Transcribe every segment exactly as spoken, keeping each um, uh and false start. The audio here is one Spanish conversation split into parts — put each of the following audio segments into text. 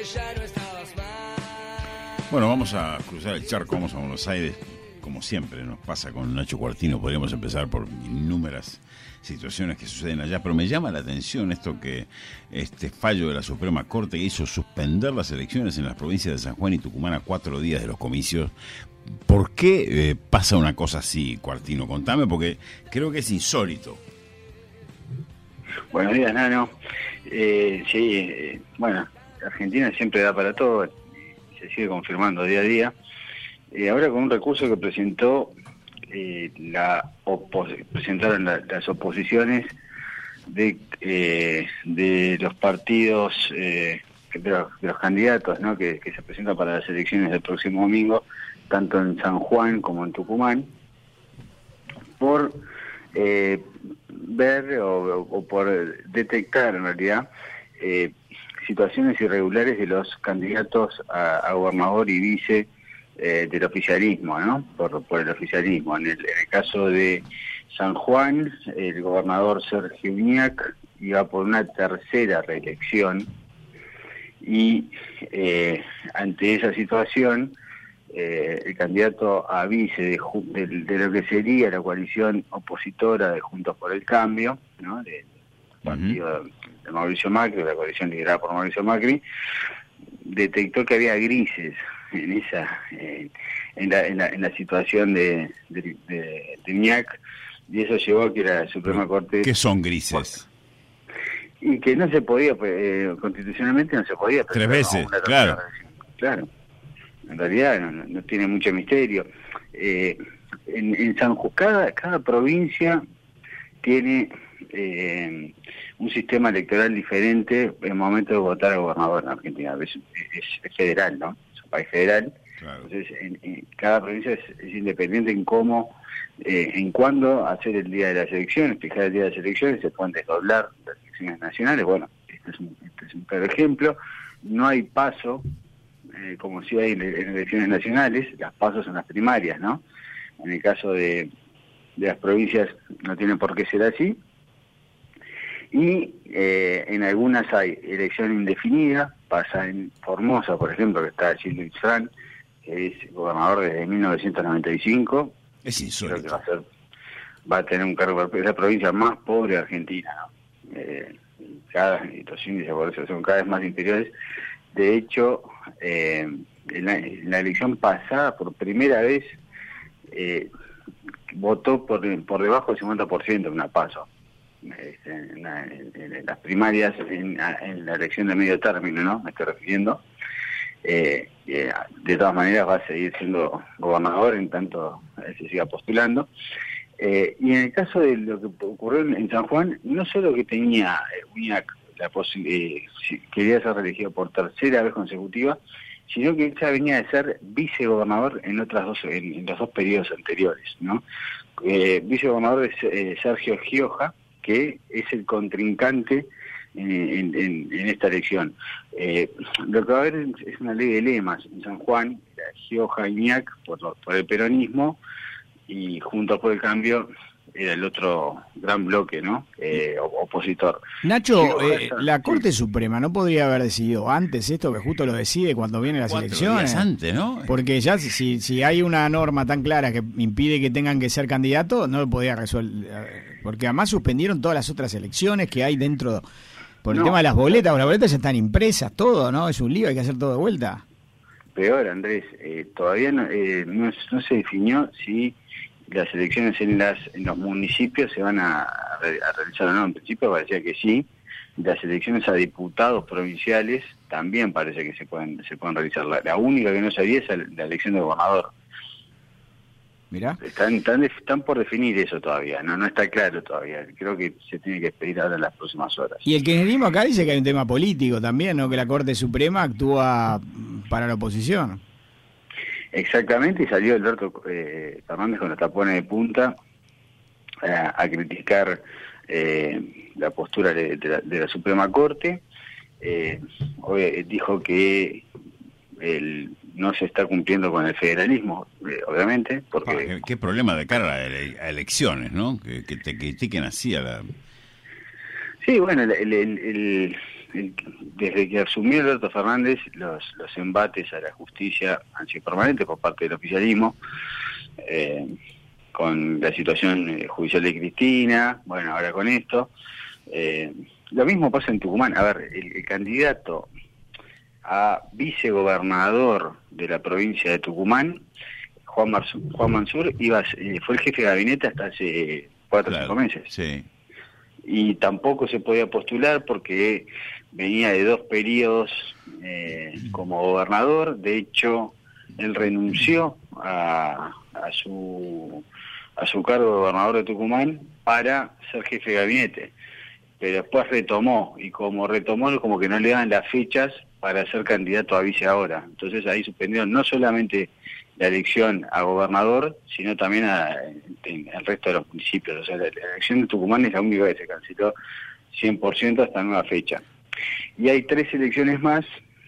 Bueno, vamos a cruzar el charco, vamos a Buenos Aires, como siempre nos pasa con Nacho Cuartino. Podríamos empezar por innúmeras situaciones que suceden allá, pero me llama la atención esto que este fallo de la Suprema Corte hizo suspender las elecciones en las provincias de San Juan y Tucumán a cuatro días de los comicios. ¿Por qué eh, pasa una cosa así, Cuartino? Contame, porque creo que es insólito. Buenos días, Nano. Eh, sí, eh, bueno, Argentina siempre da para todo, y se sigue confirmando día a día. Eh, ahora con un recurso que presentó eh, la opos presentaron la, las oposiciones de eh, de los partidos, eh, de, los, de los candidatos, ¿no? que, que se presentan para las elecciones del próximo domingo, tanto en San Juan como en Tucumán, por eh, ver o, o por detectar en realidad eh, situaciones irregulares de los candidatos a, a gobernador y vice eh, del oficialismo, ¿no? Por, por el oficialismo. En el, en el caso de San Juan, el gobernador Sergio Uñac iba por una tercera reelección y eh, ante esa situación Eh, el candidato a vice de, de, de lo que sería la coalición opositora de Juntos por el Cambio, ¿no? del partido uh-huh. de Mauricio Macri, la coalición liderada por Mauricio Macri, detectó que había grises en esa eh, en, la, en, la, en la situación de, de, de, de Uñac, y eso llevó a que la Suprema Corte... ¿Qué son grises? Y que no se podía, eh, constitucionalmente no se podía... Tres veces, claro. Claro. En realidad no, no tiene mucho misterio. Eh, en, en San Juan, cada, cada provincia tiene eh, un sistema electoral diferente en el momento de votar al gobernador en Argentina. Es, es, es federal, ¿no? Es un país federal. Claro. Entonces, en, en cada provincia es, es independiente en cómo, eh, en cuándo hacer el día de las elecciones, fijar el día de las elecciones, se pueden desdoblar las elecciones nacionales. Bueno, este es un, este es un claro ejemplo. No hay paso, Eh, como si hay en, en elecciones nacionales, las pasos son las primarias, ¿no? En el caso de, de las provincias no tienen por qué ser así. Y eh, en algunas hay elección indefinida, pasa en Formosa, por ejemplo, que está Gilles Luis Fran, que es gobernador desde mil novecientos noventa y cinco. Es insólito. Creo que va a ser, va a tener un cargo, es la provincia más pobre de Argentina, ¿no? Eh, cada, y los índices por eso son cada vez más inferiores. De hecho, eh, en, la, en la elección pasada, por primera vez, eh, votó por, por debajo del cincuenta por ciento en una PASO. Este, en, la, en, en las primarias, en, en la elección de medio término, ¿no? Me estoy refiriendo. Eh, eh, de todas maneras va a seguir siendo gobernador en tanto se siga postulando. Eh, y en el caso de lo que ocurrió en, en San Juan, no solo que tenía eh, Uñac la eh, quería ser reelegido por tercera vez consecutiva, sino que ella venía de ser vicegobernador en otras dos en, en los dos periodos anteriores, ¿no? Eh, vicegobernador es eh, Sergio Gioja, que es el contrincante eh, en, en, en esta elección. Eh, lo que va a haber es una ley de lemas en San Juan, Gioja y Uñac por, por el peronismo, y Juntos por el Cambio era el otro gran bloque, ¿no? Eh, opositor. Nacho, eh, la Corte sí. Suprema no podría haber decidido antes esto, que justo lo decide cuando vienen las Cuatro elecciones. Días antes, ¿no? Porque ya si, si hay una norma tan clara que impide que tengan que ser candidatos, no lo podía resolver. Porque además suspendieron todas las otras elecciones que hay dentro, por el no, tema de las boletas. Las boletas ya están impresas, todo, ¿no? Es un lío, hay que hacer todo de vuelta. Peor, Andrés, eh, todavía no, eh, no, no se definió si las elecciones en las en los municipios se van a, a realizar o no. En principio parecía que sí. Las elecciones a diputados provinciales también parece que se pueden se pueden realizar. La, la única que no sabía es la, la elección de gobernador. Mirá. Están, están, están por definir eso todavía, no no está claro todavía. Creo que se tiene que esperar ahora en las próximas horas. Y el kirchnerismo acá dice que hay un tema político también, ¿no? Que la Corte Suprema actúa para la oposición. Exactamente, y salió Alberto eh, Fernández con los tapones de punta eh, a criticar eh, la postura de, de, la, de la Suprema Corte. Eh, hoy dijo que el, no se está cumpliendo con el federalismo, eh, obviamente, porque... Ah, qué, qué problema de cara a, ele a elecciones, ¿no? Que, que te critiquen así a la... Sí, bueno, el, el, el, el, desde que asumió Alberto Fernández, los, los embates a la justicia han sido permanentes por parte del oficialismo, eh, con la situación eh, judicial de Cristina, bueno, ahora con esto. Eh, lo mismo pasa en Tucumán. A ver, el, el candidato a vicegobernador de la provincia de Tucumán, Juan, Marsur, Juan Mansur, iba, eh, fue el jefe de gabinete hasta hace cuatro o claro, cinco meses. Sí. Y tampoco se podía postular porque venía de dos periodos eh, como gobernador. De hecho, él renunció a, a su a su cargo de gobernador de Tucumán para ser jefe de gabinete, pero después retomó, y como retomó, como que no le dan las fechas para ser candidato a vice ahora. Entonces ahí suspendieron no solamente la elección a gobernador, sino también a, en, al resto de los municipios. O sea, la, la elección de Tucumán es la única que se canceló cien por ciento hasta nueva fecha. Y hay tres elecciones más,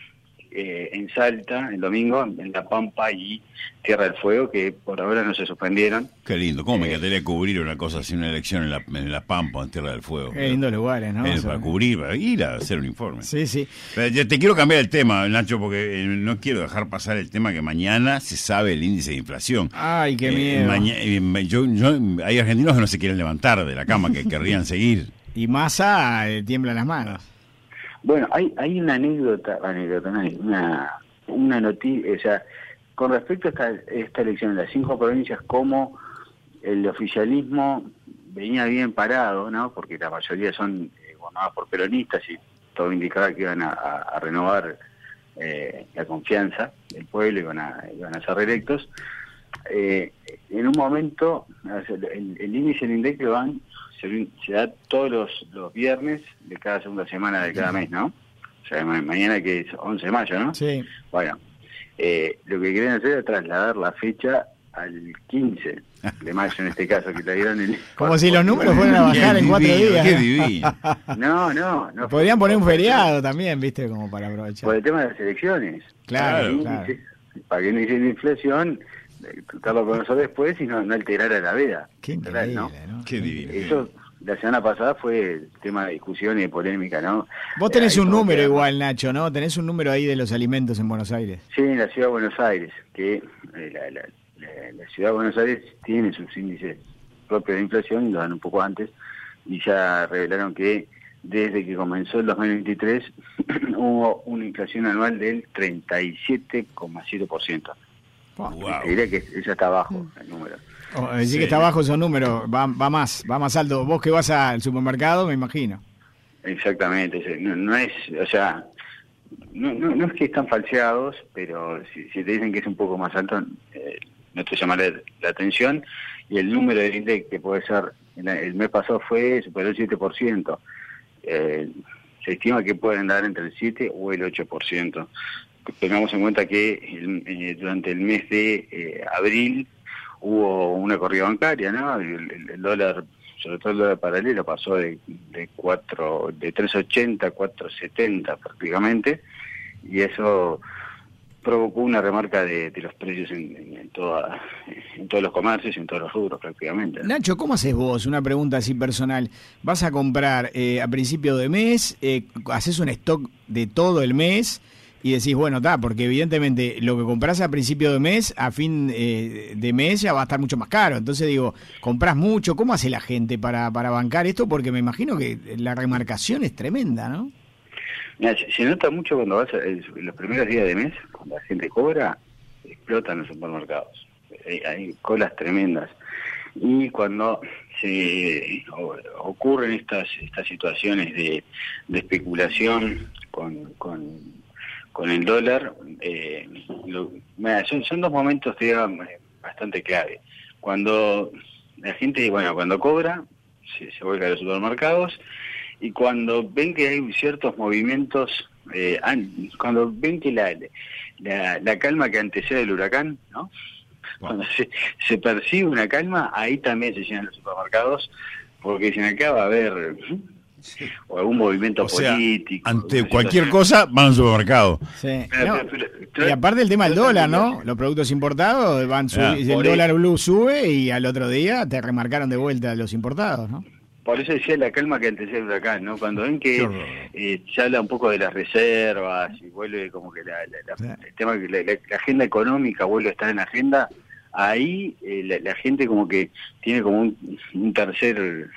eh, en Salta, el domingo, en La Pampa y Tierra del Fuego, que por ahora no se suspendieron. Qué lindo, ¿cómo me Eh, encantaría cubrir una cosa así, una elección en La, en la Pampa, en Tierra del Fuego? Qué lindos lugares, ¿no? Eh, O sea, para cubrir, para ir a hacer un informe. Sí, sí. Pero yo te quiero cambiar el tema, Nacho, porque eh, no quiero dejar pasar el tema que mañana se sabe el índice de inflación. Ay, qué Eh, miedo. maña- eh, yo, yo- hay argentinos que no se quieren levantar de la cama, que querrían seguir. Y Massa eh, tiembla las manos. Bueno, hay hay una anécdota, anécdota no, hay una, una noticia, o sea, con respecto a esta, esta elección en las cinco provincias, cómo el oficialismo venía bien parado, ¿no? Porque la mayoría son eh, gobernadas por peronistas y todo indicaba que iban a, a, a renovar eh, la confianza del pueblo y iban a, iban a ser reelectos. Eh, en un momento, o sea, el, el índice del INDEC lo van, se, se da todos los, los viernes de cada segunda semana de cada mes, ¿no? O sea, ma- mañana que es once de mayo, ¿no? Sí. Bueno, eh, lo que querían hacer era trasladar la fecha al quince de mayo, en este caso, que la dieron el... Como si los números fueran a bajar Qué en cuatro divino, días. Qué ¿no? divino. No, no, no. Podrían poner un feriado también, ¿viste? Como para aprovechar. Por el tema de las elecciones. Claro, El claro. índice, para que no hiciera inflación, eh, tratarlo con nosotros después y no, no alterara la veda. Qué Literal, increíble, ¿no? ¿no? Qué divino. Eso, la semana pasada fue el tema de discusión y de polémica, ¿no? Vos tenés Eh, ahí un como número que- igual, Nacho, ¿no? Tenés un número ahí de los alimentos en Buenos Aires. Sí, en la ciudad de Buenos Aires, que eh, la, la, la, la ciudad de Buenos Aires tiene sus índices propios de inflación, y lo dan un poco antes, y ya revelaron que desde que comenzó el dos mil veintitrés hubo una inflación anual del treinta y siete coma siete por ciento. Wow. Te diría que eso está bajo el número. O decir Sí. que está bajo esos números, va, va más, va más alto. Vos que vas al supermercado, me imagino. Exactamente, sí, no, no es, o sea, no, no, no es que están falseados, pero si, si te dicen que es un poco más alto, eh, no te llamará la, la atención, y el número del INDEC, que puede ser, el, el mes pasado fue, superó el siete por ciento, eh, se estima que pueden dar entre el siete o el ocho por ciento. Tengamos en cuenta que el, eh, durante el mes de eh, abril hubo una corrida bancaria, ¿no? El, el, el dólar, sobre todo el dólar paralelo, pasó de, de cuatro, de tres ochenta a cuatro setenta prácticamente, y eso provocó una remarca de, de los precios en, en, en, toda, en todos los comercios y en todos los rubros prácticamente, ¿no? Nacho, ¿cómo haces vos? Una pregunta así personal. ¿Vas a comprar eh, a principio de mes? Eh, ¿Haces un stock de todo el mes? Y decís, bueno, está, porque evidentemente lo que compras a principio de mes, a fin eh, de mes ya va a estar mucho más caro. Entonces digo, compras mucho. ¿Cómo hace la gente para, para bancar esto? Porque me imagino que la remarcación es tremenda, ¿no? Mira, se, se nota mucho cuando vas a, en los primeros días de mes, cuando la gente cobra, explotan los supermercados. Hay, hay colas tremendas. Y cuando se o, ocurren estas estas situaciones de, de especulación con, con, con el dólar, eh, lo, mira, son, son dos momentos, digamos, bastante clave. Cuando la gente, bueno, cuando cobra, se, se vuelve a los supermercados, y cuando ven que hay ciertos movimientos, eh, cuando ven que la, la, la calma que antecede el huracán, ¿no? Cuando se, se percibe una calma, ahí también se llenan los supermercados, porque si acá va a haber sí. o algún movimiento o sea, político. Ante cualquier situación. cosa, van al supermercado. Sí. Pero, no. pero, pero, pero, y aparte el tema del dólar, ¿no? Los productos importados van ah, el dólar blue sube y al otro día te remarcaron de vuelta los importados, ¿no? por eso decía la calma que antecede el huracán, ¿no? Cuando ven que eh, se habla un poco de las reservas y vuelve como que la, la, la, el tema que la, la, la agenda económica vuelve a estar en la agenda, ahí eh, la, la gente como que tiene como un, un tercer,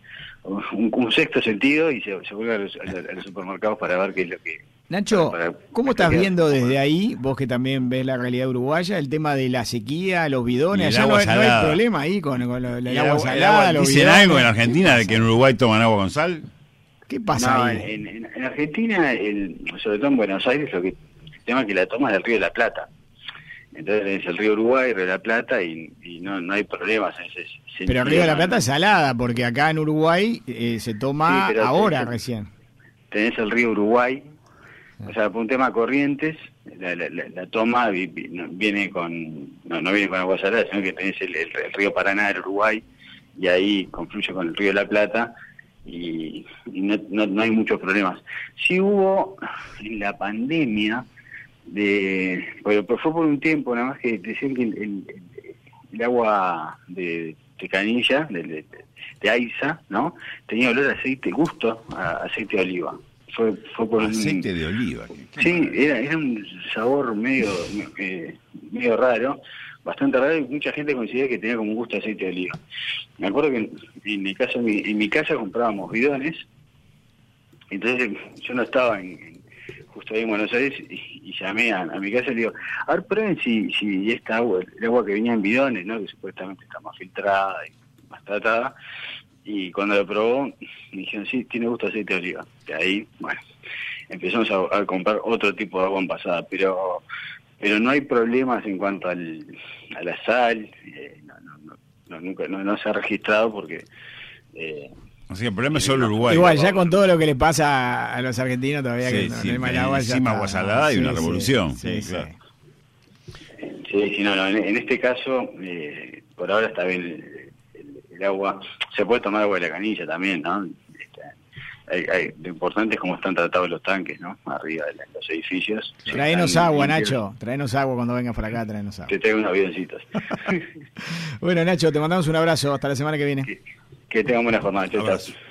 un, un sexto sentido y se, se vuelve a los, a los supermercados para ver qué es lo que... Nacho, para, para, ¿cómo estás viendo desde ahí, vos que también ves la realidad uruguaya, el tema de la sequía, los bidones? Allá no, no hay problema ahí con, con lo, el, el agua salada, los ¿Dicen bidones? algo en Argentina de que en Uruguay toman agua con sal? ¿Qué pasa no, ahí? En, en, en Argentina, el, sobre todo en Buenos Aires, lo que el tema es que la toma es del Río de la Plata. Entonces es el río Uruguay, Río de la Plata, y, y no, no hay problemas en ese sentido. Pero el Río de la Plata es salada, porque acá en Uruguay eh, se toma sí, ahora tenés, recién. Tenés el río Uruguay, o sea, por un tema corrientes, la, la, la, la toma viene con, no, no viene con agua salada, sino que tenés el, el, el río Paraná del Uruguay, y ahí confluye con el Río de la Plata, y, y no, no, no hay muchos problemas. Sí hubo en la pandemia, de bueno, pues fue por un tiempo nada más que decían que el, el, el agua de, de canilla, de, de, de Aiza, ¿no? Tenía olor a aceite, gusto a aceite de oliva. Fue, fue por aceite un, de oliva. ¿Qué, qué sí, era, era un sabor medio eh, medio raro, bastante raro, y mucha gente considera que tenía como un gusto a aceite de oliva. Me acuerdo que en, en mi casa, en mi, en mi casa comprábamos bidones, entonces yo no estaba en, en justo ahí en Buenos Aires y, y llamé a, a mi casa y le digo, a ver, prueben si, si esta agua, el agua que venía en bidones, ¿no? Que supuestamente está más filtrada y más tratada, y cuando lo probó me dijeron, sí, tiene gusto a aceite de oliva. De ahí, bueno, empezamos a, a comprar otro tipo de agua envasada, pero pero no hay problemas en cuanto al, a la sal, eh, no, no, no, no, nunca, no, no se ha registrado porque... Eh, O sea, el problema es solo Uruguay. Igual, ya con todo lo que le pasa a los argentinos todavía, sí, que no, sí, no hay mal agua. Encima agua salada y sí, una sí, revolución. Sí, sí, claro. sí, sí, no, no, en, en este caso, eh, por ahora está bien el, el, el agua. Se puede tomar agua de la canilla también, ¿no? Este, hay, hay, lo importante es cómo están tratados los tanques, ¿no? Arriba de los edificios. Traenos agua, limpios. Nacho. Traenos agua cuando vengas por acá, traenos agua. Te traigo unos bidoncitos. Bueno, Nacho, te mandamos un abrazo. Hasta la semana que viene. Que, que tengan buena jornada. Chau, chau.